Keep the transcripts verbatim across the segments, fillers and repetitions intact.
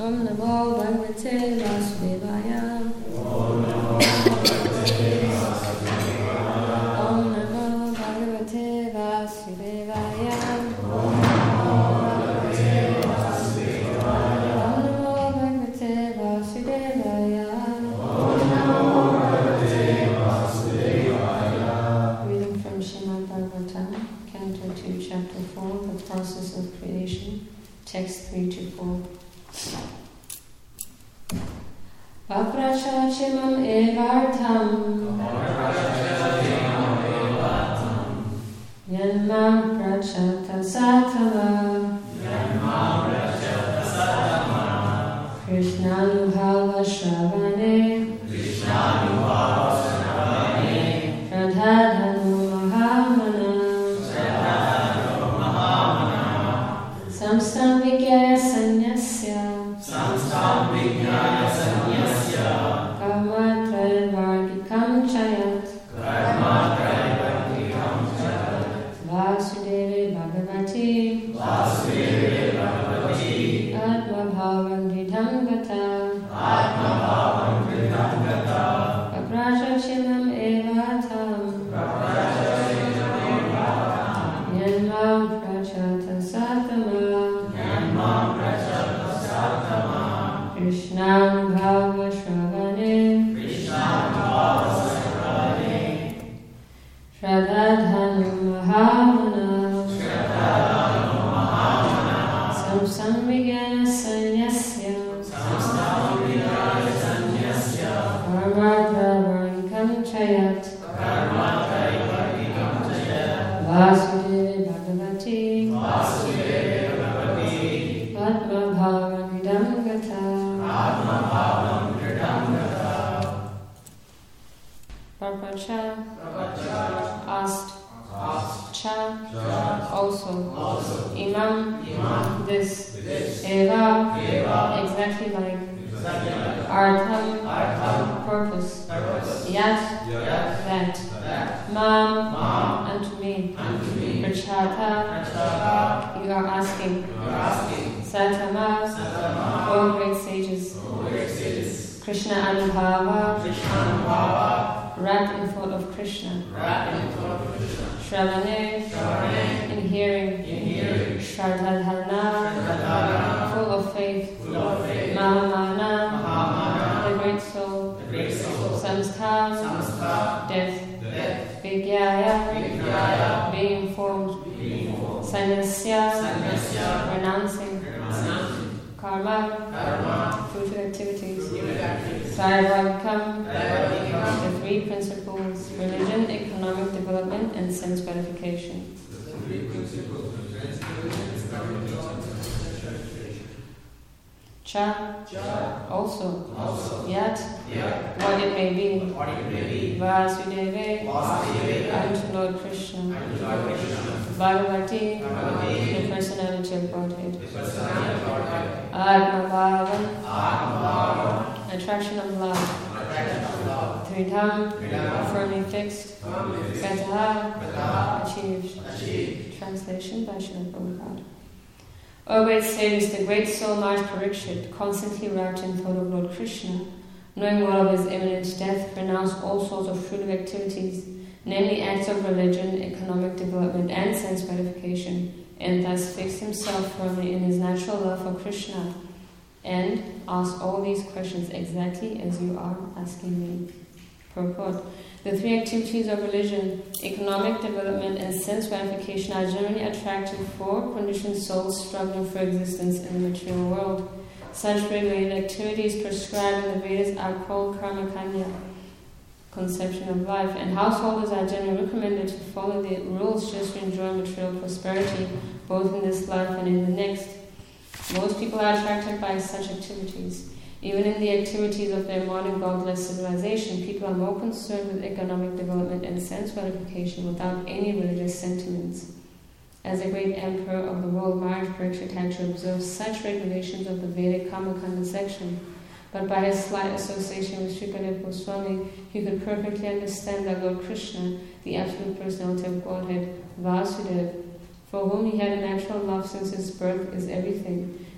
Om Namo Bhagavate Vasudevaya. Om Namo Bhagavate Vasudevaya. Om Namo Bhagavate Vasudevaya. Om Namo Bhagavate Vasudevaya. Om Namo Bhagavate Vasudevaya. Om Namo Bhagavate Vasudevaya. Reading from Srimad Bhagavatam, Canto two, Chapter four, The Process of Creation, Text three to four. Vaprachachimam evartam Yanmam prachata satama Krishnanubhava shravane Radhadhanu mahamana Samstam vigyaya sanyasya Karmatrayvargikam chayat Vasudeve Bhagavati Atma bhavam dridham gata Vaprachachimam evatam Yanmam prachata satama Krishnam bhava shravane Shradhadhanu mahamana Samsam vigyaya sanyasya Karmatrayvargikam chayat Vasudeve Bhagavati Atma bhavam dridham gata Parpacha asked, Cha also, Imam, this, Eva, exactly like, Artham, purpose, Yat, that, Mam, unto me, Prachata, you are asking, Satama, O great sages, Krishna Anubhava, wrapped in thought of Krishna, Shravane, in hearing, Shraddhadhana, full of faith, Mahamana, the great soul, Samskar, death, Vigyaya, being informed, Sanyasya, renouncing, Karma, fruitful activities, Trayvargikam, the three principles, religion, economic development, and sense gratification. Cha, also, Yat, what it may be, Vasudeve, unto Lord Krishna, Bhagavati, the personality of Godhead, Atma Bhavam, attraction of love, Tridham, firmly fixed, Gata, achieved. Translation by Srila Prabhupada. O great sages, the great soul Maj Parikshit, constantly wrapped in thought of Lord Krishna, knowing well of his imminent death, renounced all sorts of fruitive activities, namely acts of religion, economic development, and sense gratification, and thus fixed himself firmly in his natural love for Krishna, and asked all these questions exactly as you are asking me. Purport. The three activities of religion, economic development, and sense gratification are generally attractive for conditioned souls struggling for existence in the material world. Such regulated activities prescribed in the Vedas are called karma kanya, conception of life, and householders are generally recommended to follow the rules just to enjoy material prosperity, both in this life and in the next. Most people are attracted by such activities. Even in the activities of their modern godless civilization, people are more concerned with economic development and sense gratification without any religious sentiments. As a great emperor of the world, Maharaj Parikshit had to observe such regulations of the Vedic Karmakanda section, but by his slight association with Shukadev Goswami, he could perfectly understand that Lord Krishna, the absolute personality of Godhead, Vasudev, for whom he had a natural love since his birth, is everything,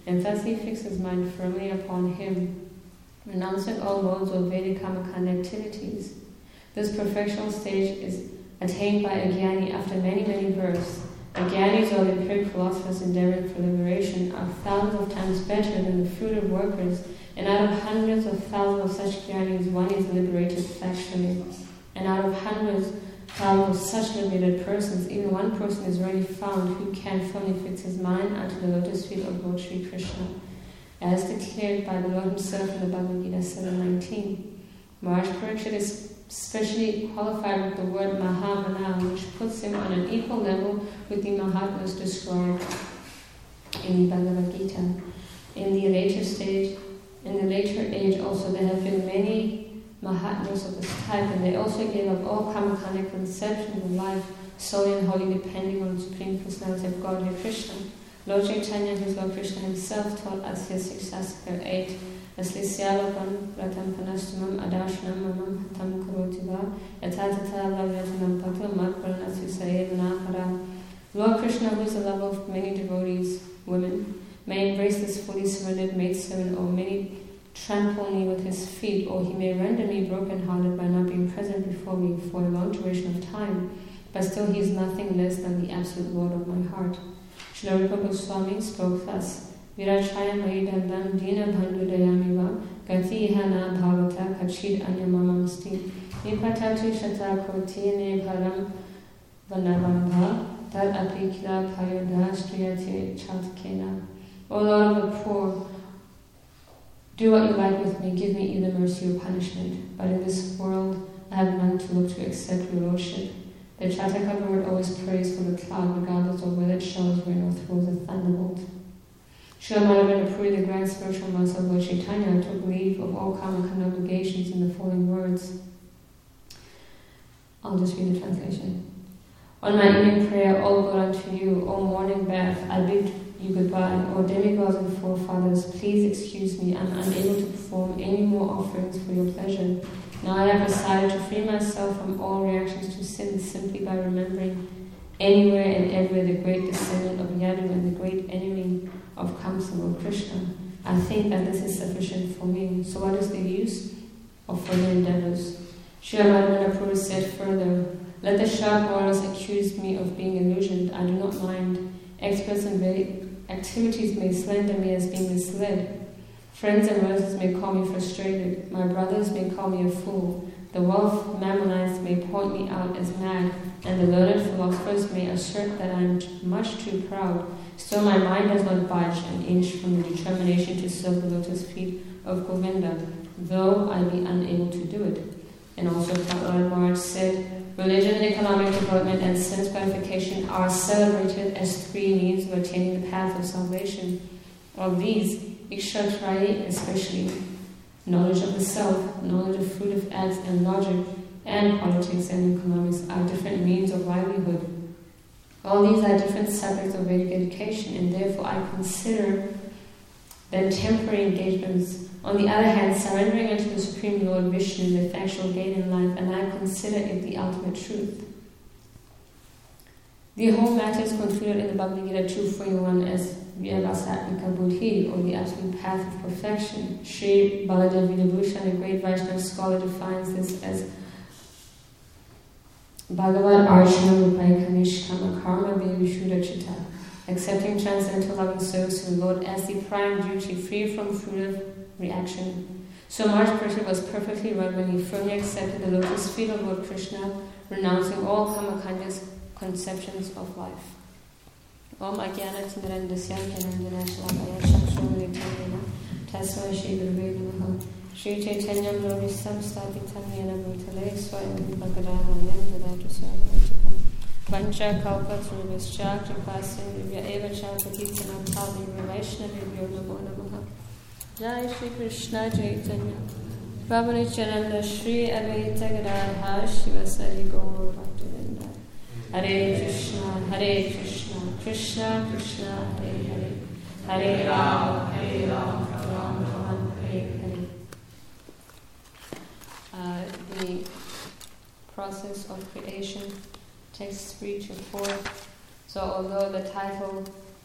and thus he fixed his mind firmly upon him, renouncing all modes of Vedic Kamakanda activities. This perfectional stage is attained by a Jnani after many, many births. The Jnanis or the empiric philosophers endeavoring for liberation are thousands of times better than the fruitive workers, and out of hundreds of thousands of such Jnanis, one is liberated factually. And out of hundreds of thousands of such liberated persons, even one person is already found who can firmly fix his mind unto the lotus feet of Lord Sri Krishna, as declared by the Lord himself in the Bhagavad Gita seven nineteen. Maharaj Parikshit is specially qualified with the word Mahamana, which puts him on an equal level with the Mahatmas described in the Bhagavad Gita. In the later stage, in the later age also, there have been many Mahatmas of this type, and they also gave up all Kamakanda conceptions of life, solely and wholly depending on the Supreme Personality of Godhead Krishna. Lord Chaitanya, who is Lord Krishna himself, taught us his successor eight. Aslisyalapam ratam panastamam adashanam mamam hatam karotiva yatatata lavyatanam patam matparanatu sayevanakara. Lord Krishna, who is the lover of many devotees, women, may embrace this fully surrendered maidservant, or may trample me with his feet, or he may render me broken-hearted by not being present before me for a long duration of time, but still he is nothing less than the absolute Lord of my heart. Srila Rupa Goswami spoke thus: Virachaya Maridandam Dina Bandhu Dayamiva Gati Ihana Bhavata Kachid Anyamamamsti Nipatatu Shata Kotine Bharam Vanavambha Tad Apikila Payoda Striyate Chatkena. O Lord of the poor, do what you like with me, give me either mercy or punishment, but in this world I have none to look to except your lordship. The Chataka bird always prays for the cloud, regardless of whether it shows rain or throws a thunderbolt. Srila Madhavendra Puri, the grand spiritual master of Lord Chaitanya, took leave of all Kamakanda obligations in the following words. I'll just read the translation. On my evening prayer, all good unto you, O morning bath, I bid you goodbye. O demigods and forefathers, please excuse me, I'm unable to perform any more offerings for your pleasure. Now I have decided to free myself from all reactions to sin simply by remembering anywhere and everywhere the great descendant of Yadu and the great enemy of Kamsa, Lord Krishna. I think that this is sufficient for me. So what is the use of further endeavors? Srila Madhavendra Puri said further, let the sharp warriors accuse me of being illusioned. I do not mind. Experts in Vedic activities may slander me as being misled. Friends and relatives may call me frustrated. My brothers may call me a fool. The wealth Mammonites may point me out as mad, and the learned philosophers may assert that I am much too proud. Still my mind does not budge an inch from the determination to serve the lotus feet of Govinda, though I be unable to do it. And also Prahlad Maharaj said, religion, economic development, and sense gratification are celebrated as three means of attaining the path of salvation. Of these, Ikshatrayi especially, knowledge of the self, knowledge of fruit of acts and logic, and politics and economics are different means of livelihood. All these are different subjects of Vedic education, and therefore I consider them temporary engagements. On the other hand, surrendering unto the Supreme Lord Vishnu is the actual gain in life, and I consider it the ultimate truth. The whole matter is concluded in the Bhagavad Gita two forty-one as Vyavasatmika Buddhi, or the absolute path of perfection. Sri Baladev Vidabhushan, a great Vaishnava scholar, defines this as Bhagavad Arjuna Rupai Kanishkama Karma Vishuddha Chitta, accepting transcendental loving service to the Lord as the prime duty, free from fruitive reaction. So Maharaj Parikshit was perfectly right when he firmly accepted the lotus feet of Lord Krishna, renouncing all Kamakanda's conceptions of life. Om Ajnana Tindarandasya Jnanandana Shalakaya Chakshuralitandana Tasma Shri Gurave Namaha Shri Chaitanya Mrovistam Stapitam Yena Bhutale Swayam Bhagadanayam Vedatu Sarvaitikam Vancha Kalpa Trubhischa Kripasim Divya Eva Champakitanam Pali Vaishnavibhyo Namo Namaha. Jai Shri Krishna Chaitanya Prabhu Nityananda Shri Advaita Gadadhar Shivasari Gaur Bhaktivedanta. Hare Krishna, Hare Krishna, Krishna Krishna, Hare Hare, Hare Rama, Hare Rama, Rama Rama, Hare Hare. Uh, the process of creation, text three to four. So although the title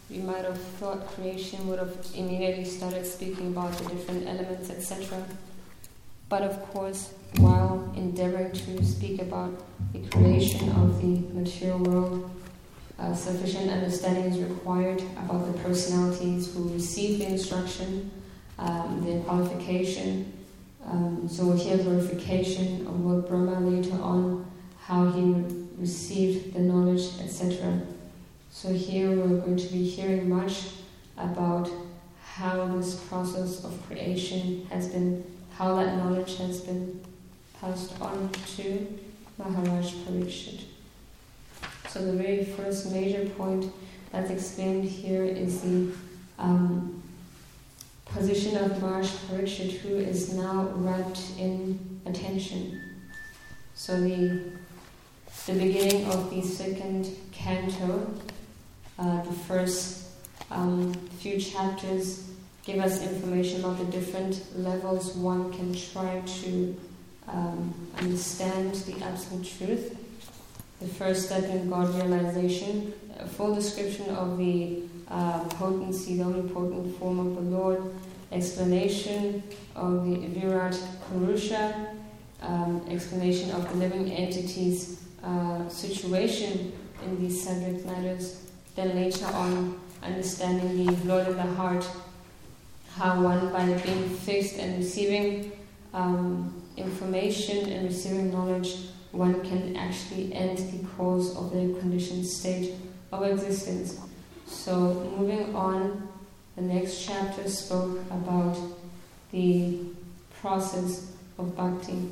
you might have thought creation would have immediately started speaking about the different elements, et cetera. But of course, while endeavoring to speak about the creation of the material world, uh, sufficient understanding is required about the personalities who receive the instruction, um, the qualification. Um, so we'll hear glorification of Lord Brahma later on, how he received the knowledge, et cetera. So here we're going to be hearing much about how this process of creation has been, how that knowledge has been passed on to Maharaj Parikshit. So the very first major point that's explained here is the um, position of Maharaj Parikshit, who is now wrapped in attention. So the the beginning of the second canto, uh, the first um, few chapters give us information about the different levels one can try to um, understand the absolute truth. The first step in God realization, a full description of the uh, potency, the omnipotent form of the Lord, explanation of the Virat Purusha, um, explanation of the living entity's uh, situation in these subject matters. Then later on, understanding the Lord in the heart, how one, by being fixed and receiving um, information and receiving knowledge, one can actually end the cause of the conditioned state of existence. So moving on, the next chapter spoke about the process of bhakti,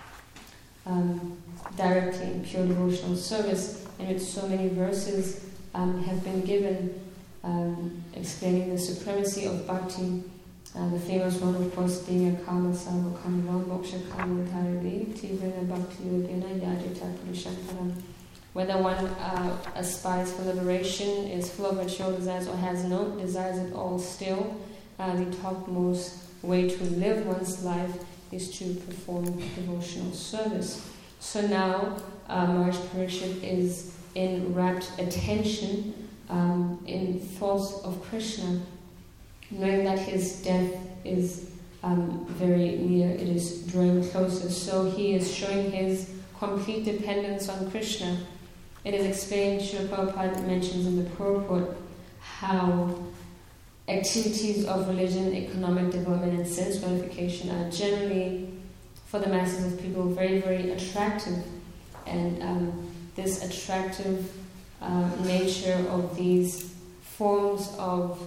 um, directly in pure devotional service, in which so many verses um, have been given um, explaining the supremacy of bhakti. Uh, the famous one, of course, being a kama sarva kama moksha kama dharani tivana bhakti yogena yadita purushamparam. Whether one uh, aspires for liberation, is full of material desires, or has no desires at all still, uh, the topmost way to live one's life is to perform devotional service. So now, uh, Maharaj Parikshit is in rapt attention, um, in thoughts of Krishna, knowing that his death is um, very near, it is drawing closer. So he is showing his complete dependence on Krishna. It is explained, Srila Prabhupada mentions in the purport, how activities of religion, economic development, and sense gratification are generally, for the masses of people, very, very attractive. And um, this attractive uh, nature of these forms of,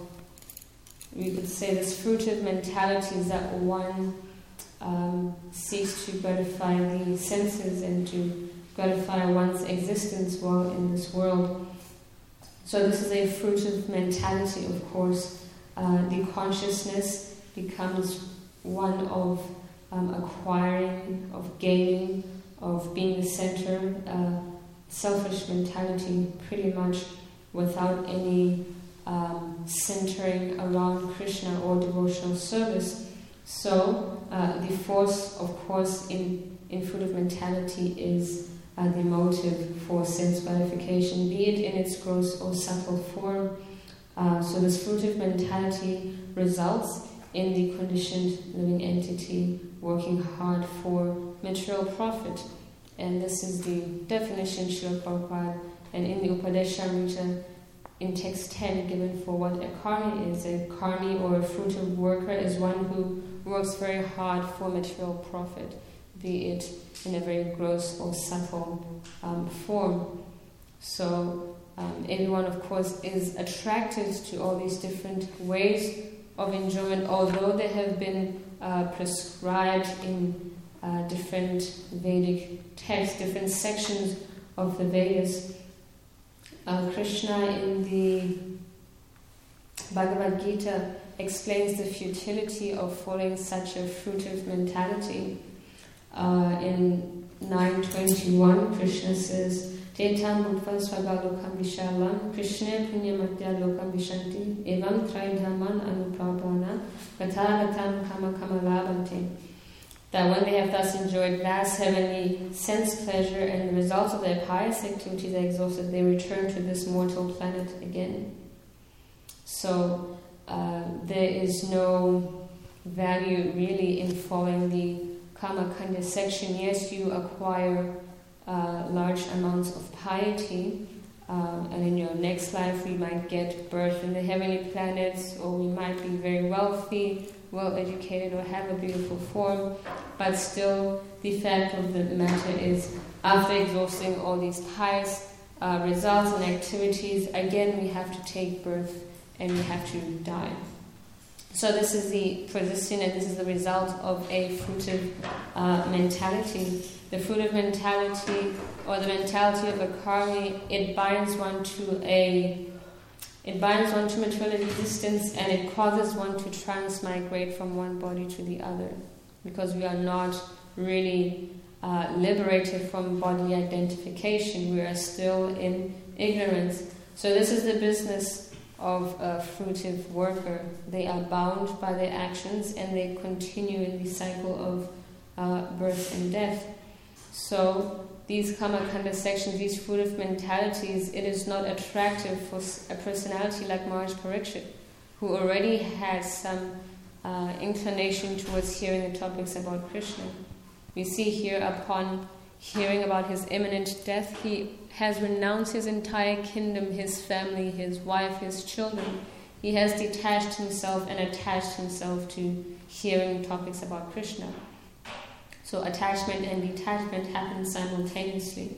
we could say, this fruitive mentalities that one um, seeks to gratify the senses and to gratify one's existence while in this world. So this is a fruitive mentality, of course. Uh, the consciousness becomes one of um, acquiring, of gaining, of being the center, uh, selfish mentality, pretty much without any um, centering around Krishna or devotional service. So uh, the force, of course, in, in fruitive mentality is uh, the motive for sense gratification, be it in its gross or subtle form. Uh, so this fruitive mentality results in the conditioned living entity working hard for material profit. And this is the definition Srila Prabhupada, and in the Upadeshamrita, in text ten, given for what a karmi is. A karmi, or a fruitive worker, is one who works very hard for material profit, be it in a very gross or subtle um, form. So um, everyone, of course, is attracted to all these different ways of enjoyment, although they have been uh, prescribed in uh, different Vedic texts, different sections of the Vedas. Uh, Krishna in the Bhagavad Gita explains the futility of following such a fruitive mentality. Uh, in nine twenty-one, Krishna says, Tetam bhutva swagalokam vishalam, Krishna punyamatya lokam vishanti, evam traidhaman anuprabhana, gatagatam kama kama labhanti. That when they have thus enjoyed vast heavenly sense pleasure and the results of their pious activities are exhausted, they return to this mortal planet again. So uh, there is no value really in following the Karma Kanda section. Yes, you acquire uh, large amounts of piety, uh, and in your next life we might get birth in the heavenly planets, or we might be very wealthy, well educated, or have a beautiful form, but still the fact of the matter is, after exhausting all these pious uh, results and activities, again we have to take birth and we have to die. So this is the persisting, and this is the result of a fruitive uh, mentality. The fruitive mentality, or the mentality of a karmi, it binds one to a, it binds one to material existence, and it causes one to transmigrate from one body to the other, because we are not really uh, liberated from bodily identification. We are still in ignorance. So this is the business of a fruitive worker. They are bound by their actions, and they continue in the cycle of uh, birth and death. So these Karma Kanda sections, these fruitive mentalities, it is not attractive for a personality like Maharaj Parikshit, who already has some uh, inclination towards hearing the topics about Krishna. We see here, upon hearing about his imminent death, he has renounced his entire kingdom, his family, his wife, his children. He has detached himself and attached himself to hearing topics about Krishna. So attachment and detachment happen simultaneously.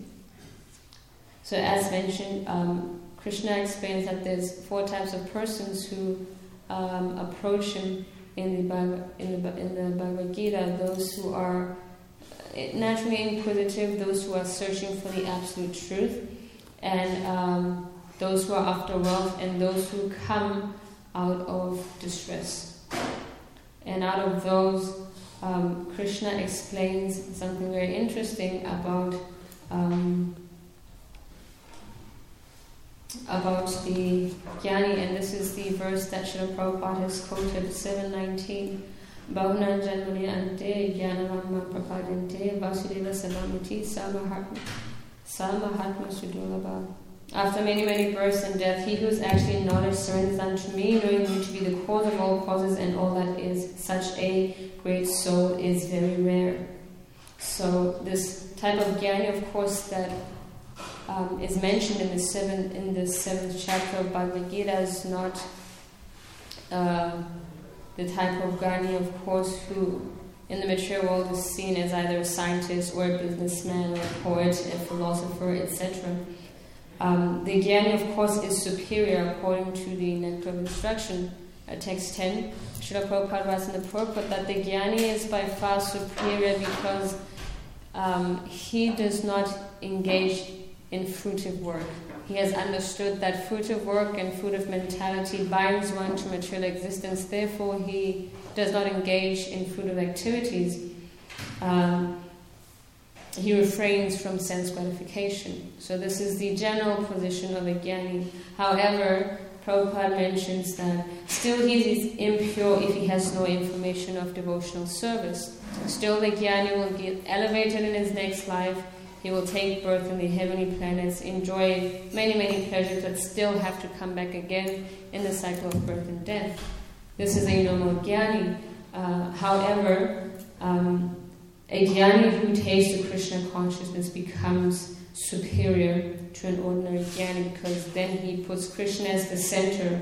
So as mentioned, um, Krishna explains that there's four types of persons who um, approach him in the, Bhagavad, in, the, in the Bhagavad Gita. Those who are naturally inquisitive, those who are searching for the absolute truth, and um, those who are after wealth, and those who come out of distress. And out of those, um, Krishna explains something very interesting about um, about the Jnani, and this is the verse that Srila Prabhupada has quoted, seven nineteen. Bahuna Janmani Ante Jnanamama Prapadinte Vasudeva Salamiti Samahatma Samahatma Sudulabha. After many, many births and death, he who is actually in knowledge surrenders unto me, knowing me to be the cause of all causes and all that is. Such a great soul is very rare. So this type of jnani, of course, that um, is mentioned in the seventh in the seventh chapter of Bhagavad Gita is not uh, the type of jnani, of course, who in the material world is seen as either a scientist or a businessman or a poet, a philosopher, et cetera. Um, the jnani, of course, is superior according to the Nectar of Instruction, uh, text ten. Srila Prabhupada writes in the purport that the jnani is by far superior because um, he does not engage in fruitive work. He has understood that fruitive work and fruitive mentality binds one to material existence. Therefore, he does not engage in fruitive activities. Um, he refrains from sense gratification. So this is the general position of a jnani. However, Prabhupada mentions that still he is impure if he has no information of devotional service. Still the jnani will get elevated in his next life. He will take birth in the heavenly planets, enjoy many, many pleasures, but still have to come back again in the cycle of birth and death. This is a normal jnani. Uh, however, um, a jnani who tastes the Krishna consciousness becomes superior to an ordinary jnani, because then he puts Krishna as the center.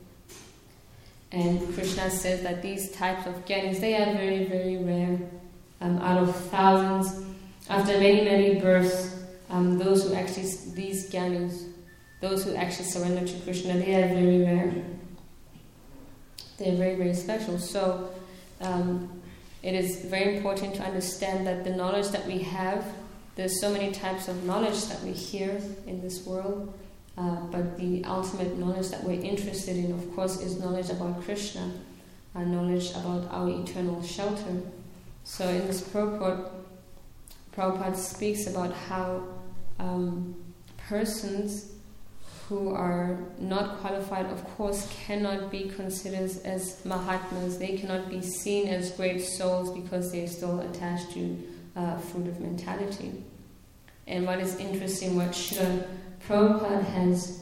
And Krishna says that these types of jnanis, they are very, very rare. Um, out of thousands, after many, many births, um, those who actually, these jnanis, those who actually surrender to Krishna, they are very rare. They are very, very special. So, um, it is very important to understand that the knowledge that we have, there's so many types of knowledge that we hear in this world, uh, but the ultimate knowledge that we're interested in, of course, is knowledge about Krishna, uh, knowledge about our eternal shelter. So in this purport, Prabhupada speaks about how um, persons who are not qualified, of course, cannot be considered as Mahatmas. They cannot be seen as great souls because they are still attached to uh, fruitive mentality. And what is interesting, what Srila Prabhupada has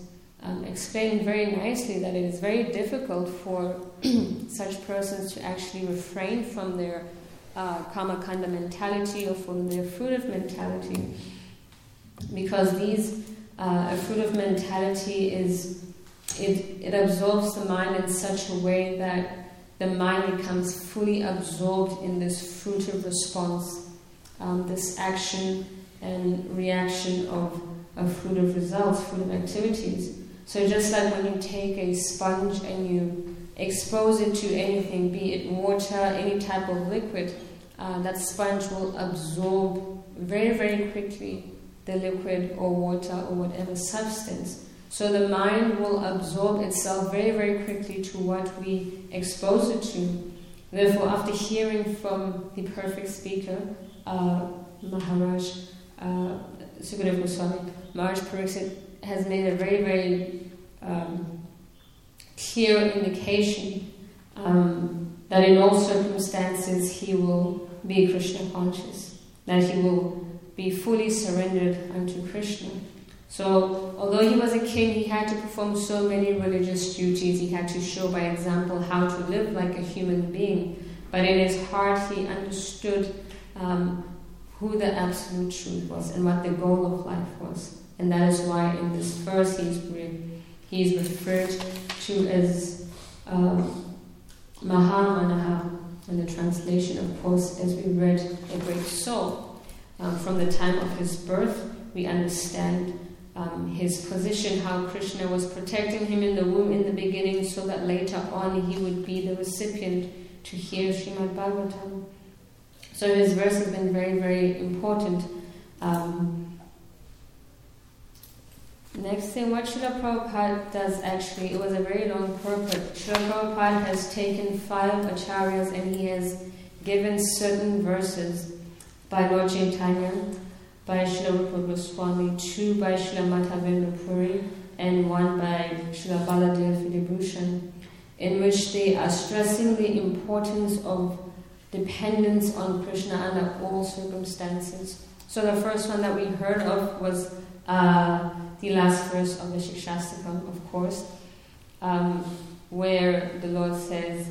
um, explained very nicely that it is very difficult for such persons to actually refrain from their uh, karma kanda mentality or from their fruitive mentality, because these uh, a fruitive mentality is it it absorbs the mind in such a way that the mind becomes fully absorbed in this fruitive response, um, this action and reaction of, of fruitive results, fruitive activities. So just like when you take a sponge and you expose it to anything, be it water, any type of liquid, uh, that sponge will absorb very, very quickly the liquid or water or whatever substance. So the mind will absorb itself very, very quickly to what we expose it to. Therefore, after hearing from the perfect speaker, uh, Maharaj uh, Sukadeva Goswami, Maharaj Pariksit has made a very, very um, clear indication um, that in all circumstances he will be Krishna conscious, that he will be fully surrendered unto Krishna. So, although he was a king, he had to perform so many religious duties. He had to show by example how to live like a human being. But in his heart, he understood um, who the absolute truth was and what the goal of life was. And that is why in this verse he is, re- he is referred to as um, Mahamanaha. In the translation, of course, as we read, a great soul. Um, from the time of his birth, we understand Um, his position, how Krishna was protecting him in the womb in the beginning so that later on he would be the recipient to hear Srimad Bhagavatam. So his verse has been very, very important. Um, next thing, what Srila Prabhupada does actually, it was a very long purport. Srila Prabhupada has taken five acharyas and he has given certain verses by Lord Chaitanya, by Srila Rupa Goswami, two by Srila Madhavendra Puri, and one by Srila Baladev Vidibhushan, in which they are stressing the importance of dependence on Krishna under all circumstances. So the first one that we heard of was uh, the last verse of the Shikshastakam, of course, um, where the Lord says,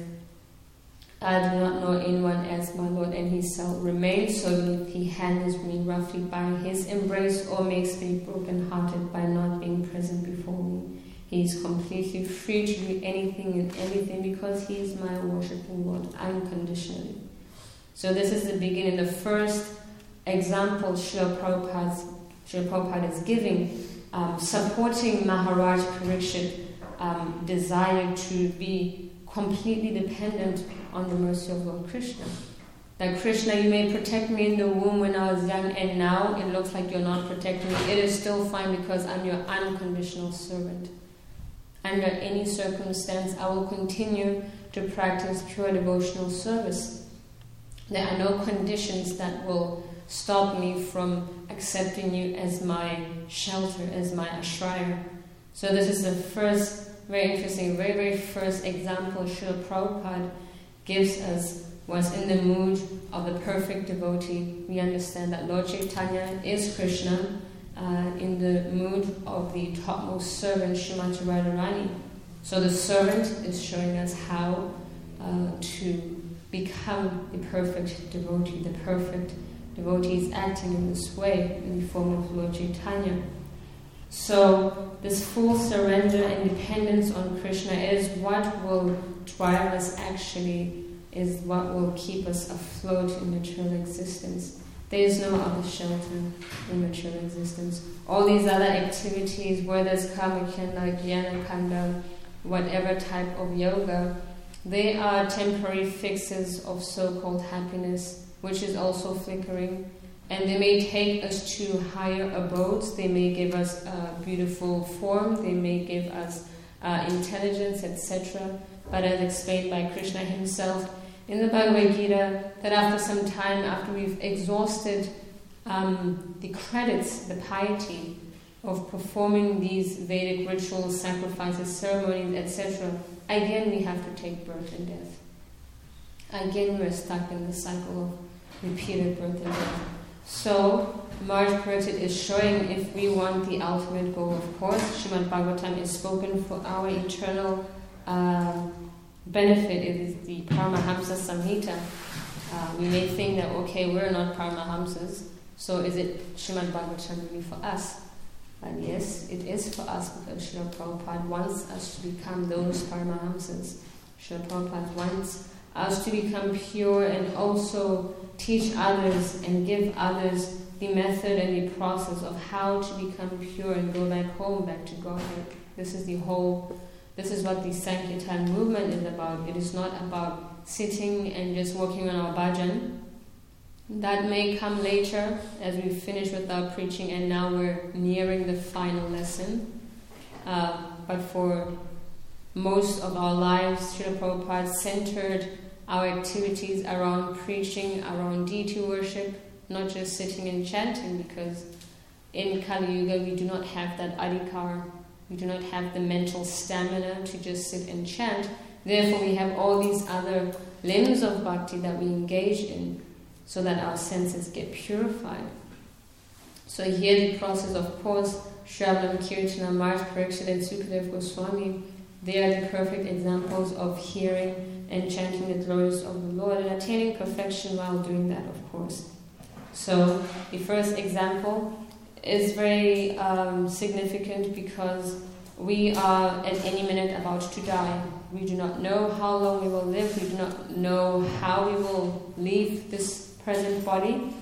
I do not know anyone as my Lord, and he shall remain so if he handles me roughly by his embrace or makes me broken-hearted by not being present before me. He is completely free to do anything and everything because he is my worshiping Lord unconditionally. So this is the beginning, the first example Srila Prabhupada, Srila Prabhupada is giving, um, supporting Maharaj Pariksit um, desire to be completely dependent on the mercy of Lord Krishna. That Krishna, you may protect me in the womb when I was young, and now it looks like you're not protecting me. It is still fine because I'm your unconditional servant. Under any circumstance, I will continue to practice pure devotional service. There are no conditions that will stop me from accepting you as my shelter, as my ashraya. So this is the first, very interesting, very, very first example Srila Prabhupada gives us, was in the mood of the perfect devotee. We understand that Lord Chaitanya is Krishna uh, in the mood of the topmost servant, Srimati Radharani. So the servant is showing us how uh, to become the perfect devotee. The perfect devotee is acting in this way, in the form of Lord Chaitanya. So this full surrender and dependence on Krishna is what will drive us actually, is what will keep us afloat in material existence. There is no other shelter in material existence. All these other activities, whether it's karma kanda, jnana kanda, whatever type of yoga, they are temporary fixes of so-called happiness, which is also flickering. And they may take us to higher abodes, they may give us a beautiful form, they may give us uh, intelligence, et cetera. But as explained by Krishna himself in the Bhagavad Gita, that after some time, after we've exhausted um, the credits, the piety of performing these Vedic rituals, sacrifices, ceremonies, et cetera, again we have to take birth and death. Again we're stuck in the cycle of repeated birth and death. So, Maharaj Paritit is showing if we want the ultimate goal, of course, Srimad Bhagavatam is spoken for our eternal uh, benefit. It is the Paramahamsa Samhita. Uh, we may think that, okay, we're not Paramahamsas, so is it Srimad Bhagavatam really for us? And yes, it is for us because Srila Prabhupada wants us to become those Paramahamsas. Srila Prabhupada wants us to become pure and also teach others and give others the method and the process of how to become pure and go back home, back to Godhead. This is the whole, this is what the Sankirtan movement is about. It is not about sitting and just working on our bhajan. That may come later as we finish with our preaching and now we're nearing the final lesson. Uh, but for most of our lives, Srila Prabhupada centered our activities around preaching, around deity worship, not just sitting and chanting, because in Kali Yuga we do not have that adhikar, we do not have the mental stamina to just sit and chant. Therefore we have all these other limbs of bhakti that we engage in, so that our senses get purified. So here the process, of course, Shravanam, Kirtana, Maharaj Pariksit and Sukadev Goswami, they are the perfect examples of hearing and chanting the glories of the Lord and attaining perfection while doing that, of course. So the first example is very um, significant because we are at any minute about to die. We do not know how long we will live. We do not know how we will leave this present body.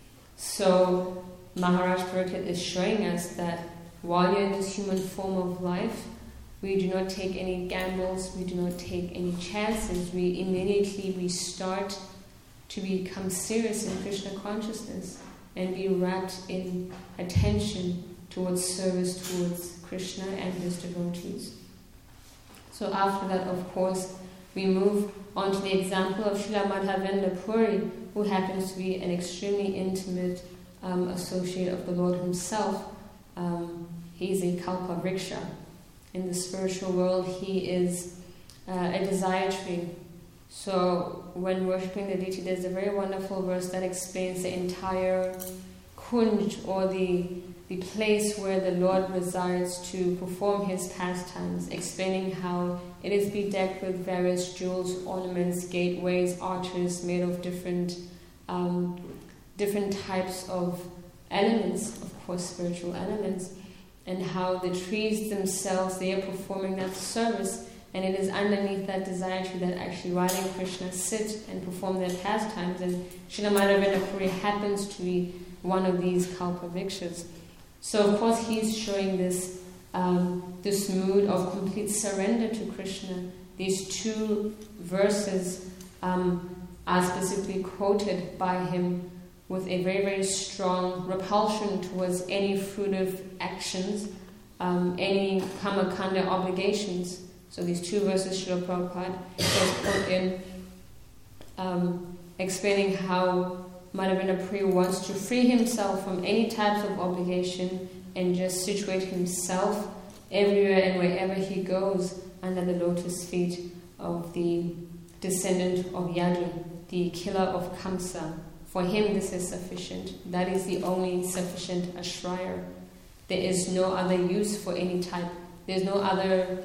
So Maharaj Paritit is showing us that while you're in this human form of life, we do not take any gambles, we do not take any chances. We immediately we start to become serious in Krishna consciousness and be wrapped in attention towards service towards Krishna and his devotees. So after that, of course, we move on to the example of Srila Madhavendra Puri, who happens to be an extremely intimate um, associate of the Lord himself. Um, he's a Kalpa Vriksha. In the spiritual world, he is uh, a desire tree. So when worshipping the deity, there's a very wonderful verse that explains the entire kunj, or the the place where the Lord resides to perform his pastimes, explaining how it is bedecked with various jewels, ornaments, gateways, arches made of different um, different types of elements, of course spiritual elements, and how the trees themselves, they are performing that service, and it is underneath that desire tree that actually Radha and Krishna sit and perform their pastimes, and Srila Madhavendra Puri happens to be one of these Kalpa Vrikshas. So of course he's showing this um, this mood of complete surrender to Krishna. These two verses um, are specifically quoted by him with a very, very strong repulsion towards any fruitive actions, um, any kamakanda obligations. So these two verses Srila Prabhupada has put in um, explaining how Madhavendra Puri wants to free himself from any types of obligation and just situate himself everywhere and wherever he goes under the lotus feet of the descendant of Yadu, the killer of Kamsa. For him this is sufficient. That is the only sufficient ashraya. There is no other use for any type. There is no other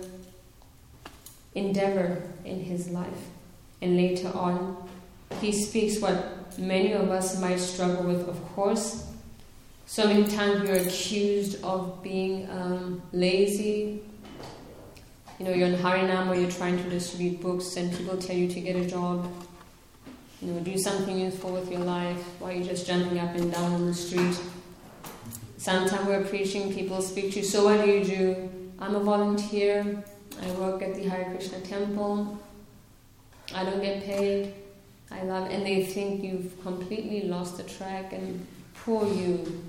endeavor in his life. And later on, he speaks what many of us might struggle with, of course. So many times we are accused of being um, lazy. You know, you're in Harinam or you're trying to distribute books and people tell you to get a job. You know, do something useful with your life while you're just jumping up and down on the street. Sometimes we're preaching, people speak to you, so what do you do? I'm a volunteer, I work at the Hare Krishna temple, I don't get paid. I love, and they think you've completely lost the track, and poor you.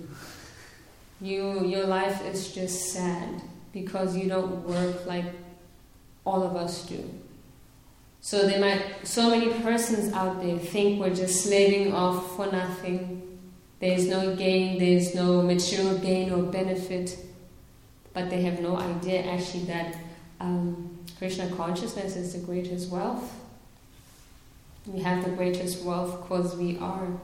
You, your life is just sad because you don't work like all of us do. So they might, so many persons out there think we're just slaving off for nothing. There's no gain, there's no material gain or benefit, but they have no idea actually that um, Krishna consciousness is the greatest wealth. We have the greatest wealth because we are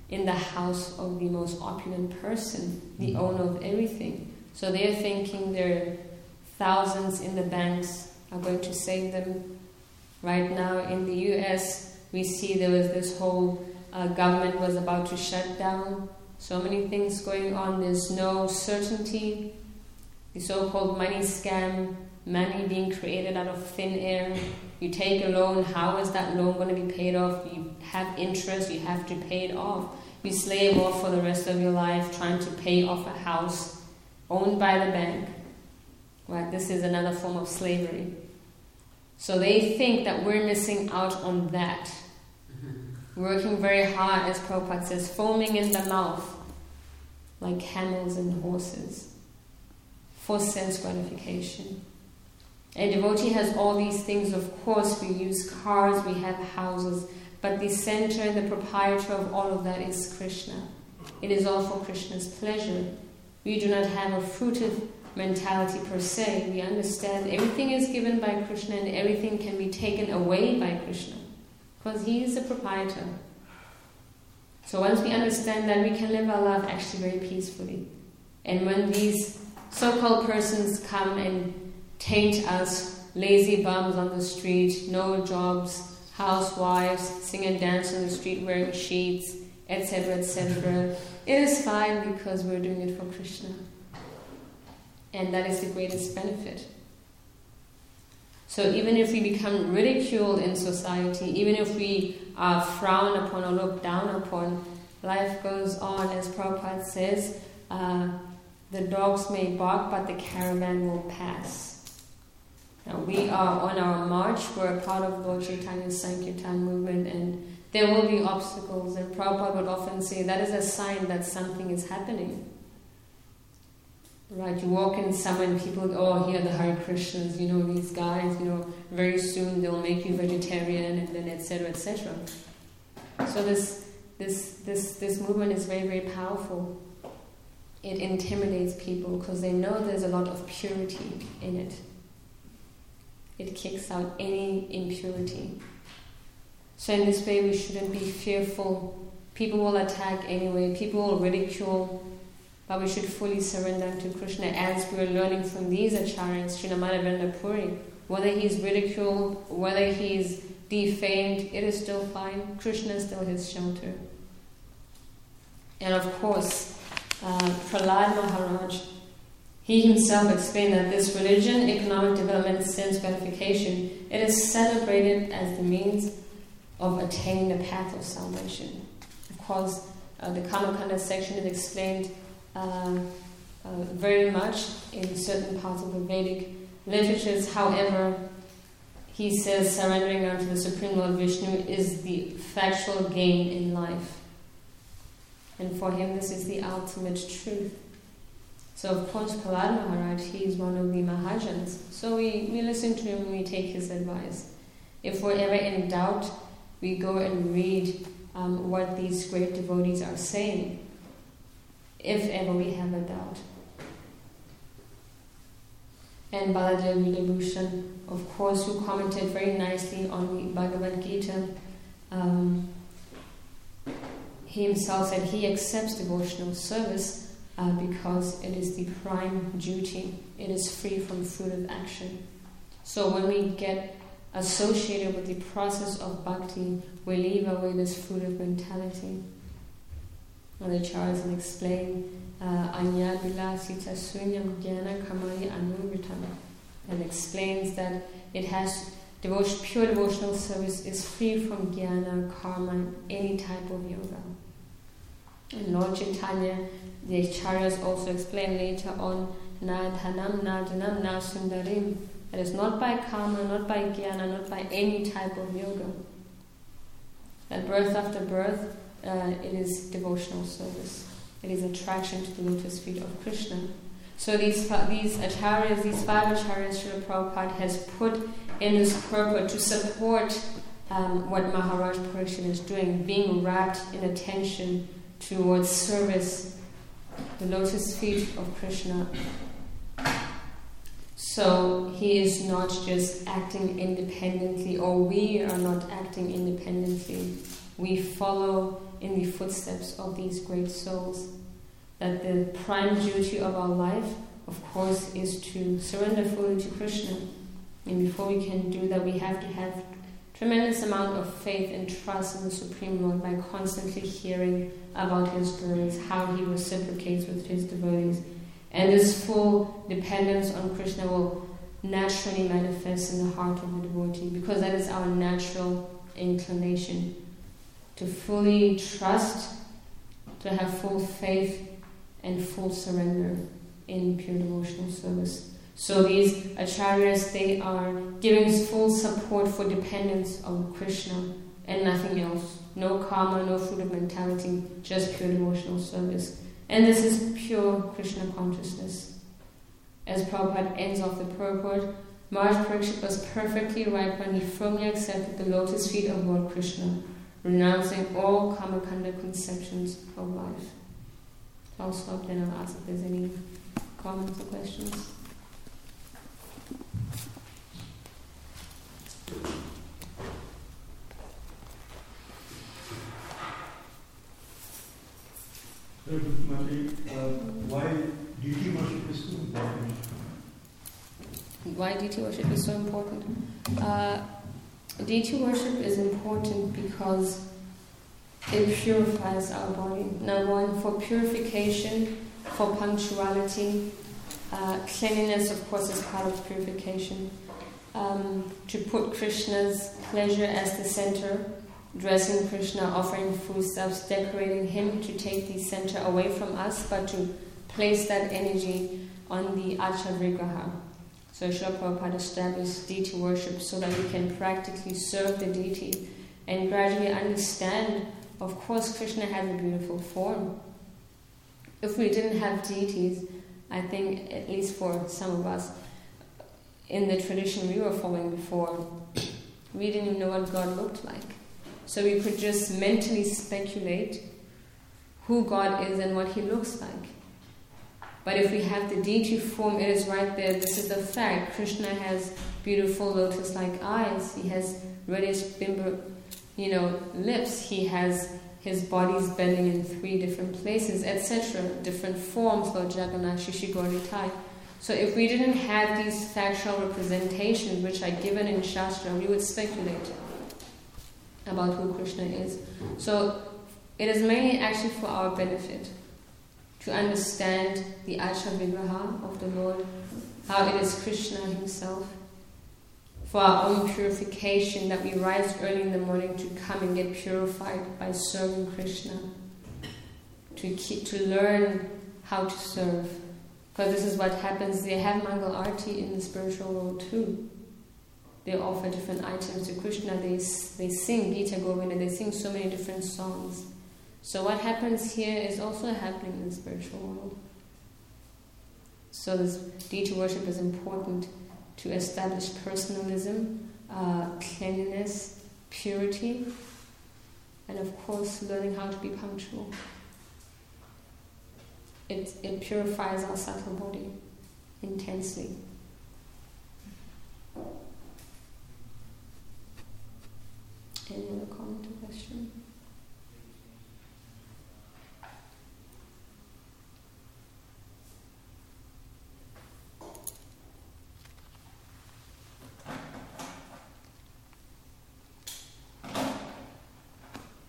in the house of the most opulent person, the owner of everything. So they're thinking their thousands in the banks are going to save them. Right now in the U S, we see there was this whole uh, government was about to shut down. So many things going on. There's no certainty. The so-called money scam, money being created out of thin air. You take a loan, how is that loan going to be paid off? You have interest, you have to pay it off. You slave off for the rest of your life trying to pay off a house owned by the bank. Right? This is another form of slavery. So they think that we're missing out on that. Working very hard, as Prabhupada says, foaming in the mouth, like camels and horses, for sense gratification. A devotee has all these things. Of course, we use cars, we have houses, but the center and the proprietor of all of that is Krishna. It is all for Krishna's pleasure. We do not have a fruitive mentality per se. We understand everything is given by Krishna and everything can be taken away by Krishna, because he is the proprietor. So once we understand that, we can live our life actually very peacefully. And when these so-called persons come and taint us, lazy bums on the street, no jobs, housewives, sing and dance on the street wearing sheets, et cetera, et cetera, it is fine because we're doing it for Krishna. And that is the greatest benefit. So even if we become ridiculed in society, even if we are frowned upon or looked down upon, life goes on. As Prabhupada says, uh, the dogs may bark, but the caravan will pass. Now we are on our march. We're a part of Lord Chaitanya's Sankirtan movement, and there will be obstacles. And Prabhupada would often say that is a sign that something is happening. Right, you walk in somewhere and people go, oh, here are the Hare Krishnas, you know, these guys, you know, very soon they'll make you vegetarian, and then et cetera, et cetera. So this, this, this, this movement is very, very powerful. It intimidates people because they know there's a lot of purity in it. It kicks out any impurity. So in this way we shouldn't be fearful. People will attack anyway, people will ridicule, but we should fully surrender to Krishna as we're learning from these acharyas, Srila Madhavendra Puri. Whether he's ridiculed, whether he's defamed, it is still fine. Krishna is still his shelter. And of course, uh, Prahlad Maharaj, he himself explained that this religion, economic development, sense gratification, it is celebrated as the means of attaining the path of salvation. Of course, uh, the Kamakanda section is explained Uh, uh, very much in certain parts of the Vedic literatures. However, he says surrendering unto the Supreme Lord Vishnu is the factual gain in life. And for him this is the ultimate truth. So of course Prahlad Maharaj, he is one of the Mahajans. So we, we listen to him and we take his advice. If we're ever in doubt, we go and read um, what these great devotees are saying. If ever we have a doubt. And Baladev Vidabhushan, of course, who commented very nicely on the Bhagavad Gita, um, he himself said he accepts devotional service uh, because it is the prime duty. It is free from fruitive action. So when we get associated with the process of bhakti, we leave away this fruitive mentality. And the Acharyas will explain Anya Vilasita Sunyam Jnana Kamari Anuvritam, and explains that it has devotion, pure devotional service is free from jnana, karma, any type of yoga. And Lord Chaitanya, the Acharyas also explain later on Na Dhanam, Na Dhanam, Na Sundarim, that is not by karma, not by jnana, not by any type of yoga. That birth after birth, Uh, it is devotional service. It is attraction to the lotus feet of Krishna. So these these acharyas, these five acharyas, Srila Prabhupada has put in this purport to support um, what Maharaj Parikshit is doing, being wrapped in attention towards service, the lotus feet of Krishna. So he is not just acting independently, or we are not acting independently. We follow in the footsteps of these great souls. That the prime duty of our life, of course, is to surrender fully to Krishna. And before we can do that, we have to have tremendous amount of faith and trust in the Supreme Lord by constantly hearing about His glories, how He reciprocates with His devotees. And this full dependence on Krishna will naturally manifest in the heart of the devotee, because that is our natural inclination, to fully trust, to have full faith and full surrender in pure devotional service. So these acharyas, they are giving full support for dependence on Krishna and nothing else. No karma, no fruit of mentality, just pure devotional service. And this is pure Krishna consciousness. As Prabhupada ends off the purport, Maharaj Parikshit was perfectly right when he firmly accepted the lotus feet of Lord Krishna, renouncing all kamakanda conceptions of life. So I'll stop then, I'll ask if there's any comments or questions. So, Mati, uh, why deity worship is so important? Why deity worship is so important? Uh, deity worship is important because it purifies our body. Number one, for purification, for punctuality. Uh, cleanliness, of course, is part of purification. Um, to put Krishna's pleasure as the center, dressing Krishna, offering foodstuffs, decorating Him, to take the center away from us, but to place that energy on the Acha Vigraha. So Srila Prabhupada established deity worship so that we can practically serve the deity and gradually understand, of course, Krishna has a beautiful form. If we didn't have deities, I think, at least for some of us, in the tradition we were following before, we didn't even know what God looked like. So we could just mentally speculate who God is and what He looks like. But if we have the deity form, it is right there. This is the fact. Krishna has beautiful lotus-like eyes. He has reddish bimber, you know, lips. He has his body's bending in three different places, et cetera. Different forms, Lord Jagannath, Shishi Gauritai. So if we didn't have these factual representations, which are given in Shastra, we would speculate about who Krishna is. So it is mainly actually for our benefit to understand the Acha Vigraha of the Lord, how it is Krishna Himself, for our own purification, that we rise early in the morning to come and get purified by serving Krishna, to keep, to learn how to serve. Because this is what happens. They have Mangal Arati in the spiritual world too. They offer different items to Krishna. They they sing Gita Govinda. They sing so many different songs. So what happens here is also happening in the spiritual world. So this deity worship is important to establish personalism, uh, cleanliness, purity, and of course learning how to be punctual. It, it purifies our subtle body intensely. Any other comment or question?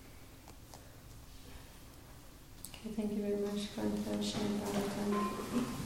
Okay, thank you very much for your attention.